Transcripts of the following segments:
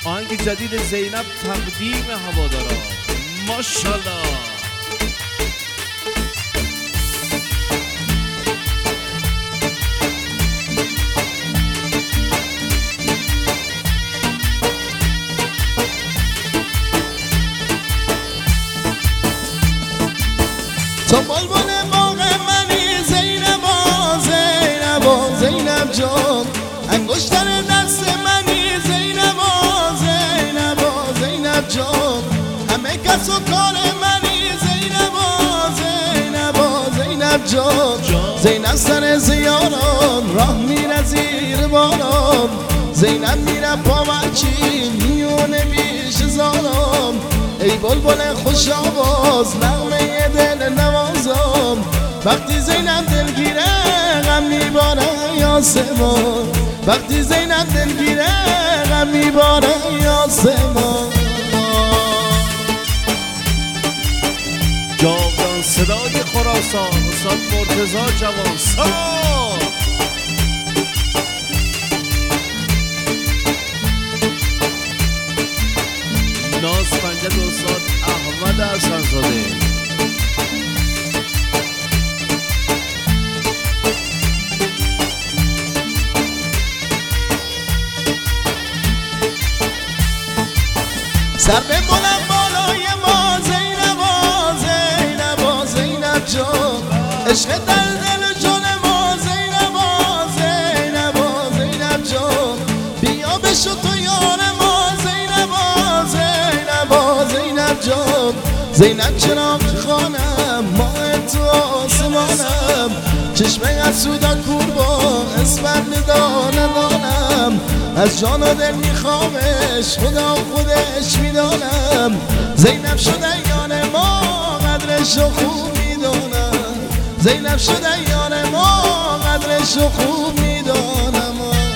آهنگ جدید زینب تقدیم هوادارا. ماشاءالله. تو بلبل باغ منی زینبا زینبا زینب جان، انگشتر دست منی زینبا زینبا زینب جان، همه کس و کار منی زینبا زینبا زینب جان. زینب سر زیاران راه میره زیر باران، زینب میره پاورچی میونه بیش زاران. ای بلبل خوش آواز نغمه دل نوازم، وقتی زینب دلگیره غم میباره آسمان، وقتی زینب دلگیره غم میباره آسمان. جاودان صدای خراسان استاد مرتضی جوان سار. ناز پنجه استاد احمد حسن‌زاده. سر به بلند بالای ما زینبا زینبا زینب جان، عشق در دل جان ما زینبا زینبا زینب جان. بیا بشو تو یار ما زینبا زینبا زینب جان. زینب چراغ خانم ماه تو آسمانم، چشمه حسودا کوربان اسفند دانه دانم، از جان و دل میخوامش خدا خودش میدانم. زینب شده یار ما قدرش رو خوب میدانم، زینب شده یار ما قدرش رو خوب میدانم.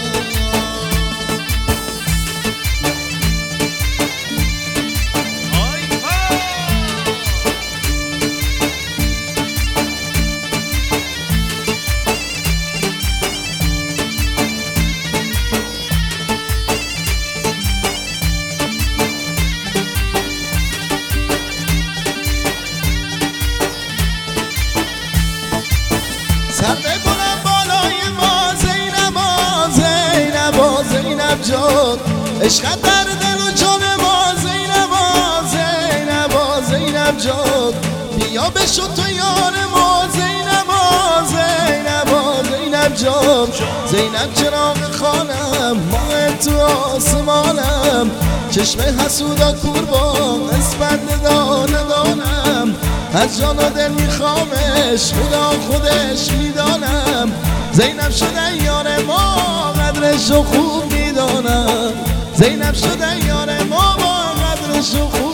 سر ببرم بالای ما زینبا زینبا زینب جان، عشقت در دل و جان ما زینبا زینبا زینب جان. بیا بشو تو یار ما زینبا زینبا زینب جان. زینب چراغ خانم ماه تو آسمانم، چشم حسودا کوربان اسفند دانه دانم، از جان و دل میخوامش خدا خودش میدانم. زینب شده یار ما قدرش رو خوب میدانم، زینب شده یار ما قدرش رو خوب